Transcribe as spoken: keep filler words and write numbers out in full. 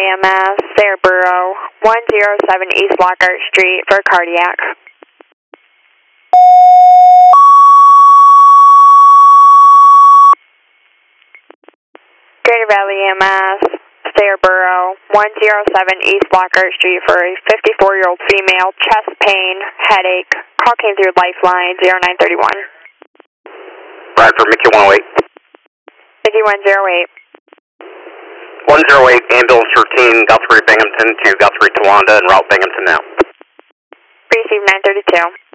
E M S, Saraburo, one oh seven East Lockhart Street for cardiac. Greater Valley E M S, Saraburo, one oh seven East Lockhart Street for a fifty-four-year-old female, chest pain, headache. Call came through Lifeline, oh nine thirty-one. Bradford, Mickey one oh eight. Mickey one oh eight. one oh eight, ambulance routine, Guthrie Binghamton to Guthrie Towanda, and route Binghamton now. Receive nine thirty-two.